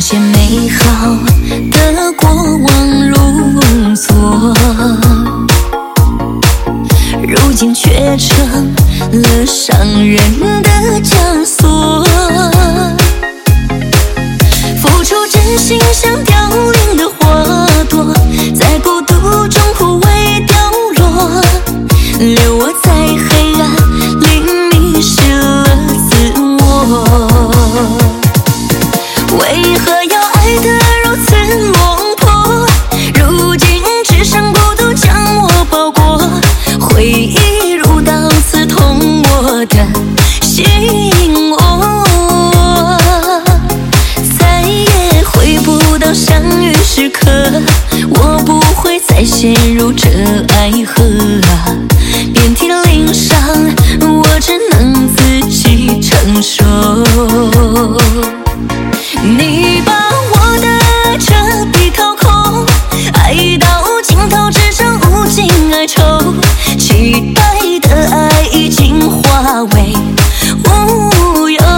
些美好的过往如昨，如今却成了伤人的枷锁。付出真心像凋零的花朵，在孤独中枯萎凋落，留我在黑暗里迷失了自我。为何要爱得如此落魄？如今只剩孤独将我包裹，回忆如刀刺痛我的心窝，再也回不到相遇时刻，我不会再陷入这爱河啊，遍体鳞伤，我只能自己承受。你把我的彻底掏空，爱到尽头只剩无尽哀愁，期待的爱已经化为乌有。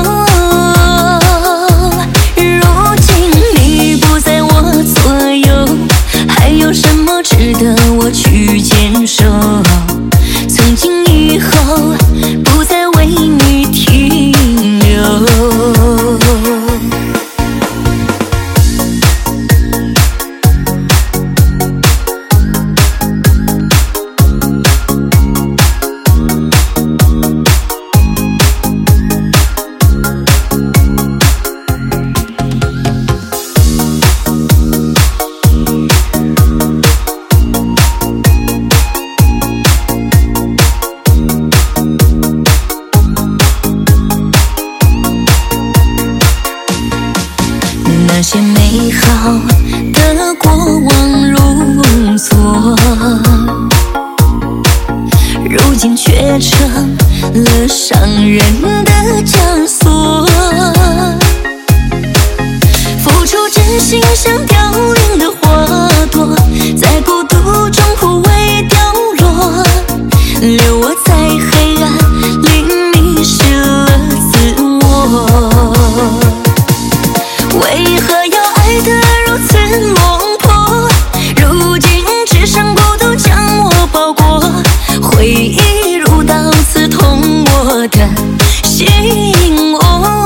如今你不在我左右，还有什么值得我去坚守？从今以后不再为你停留。那些美好的过往如昨，如今却成了伤人的枷锁。付出真心像凋零的花朵，在孤独中枯萎凋落，留我在黑暗里迷失了自我。为何要爱得如此落魄？如今只剩孤独将我包裹，回忆如刀刺痛我的心窝，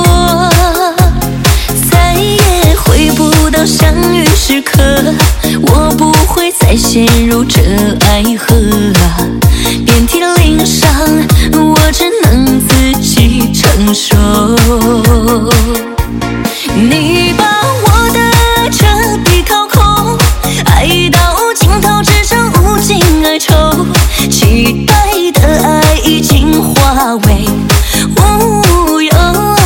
再也回不到相遇时刻，我不会再陷入这爱河啊，遍体鳞伤，我只能自己承受。你把我的彻底掏空，爱到尽头只剩无尽哀愁，期待的爱已经化为乌有。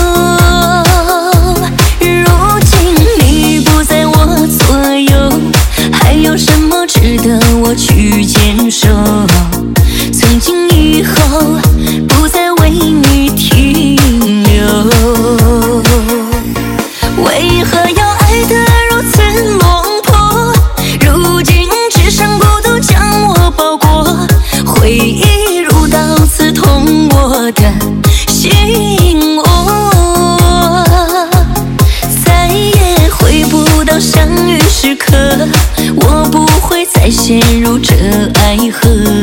如今你不在我左右，还有什么值得我去坚守？从今以后不再为你停留。为何要爱得如此落魄？如今只剩孤独将我包裹，回忆如刀刺痛我的心窝，再也回不到相遇时刻，我不会再陷入这爱河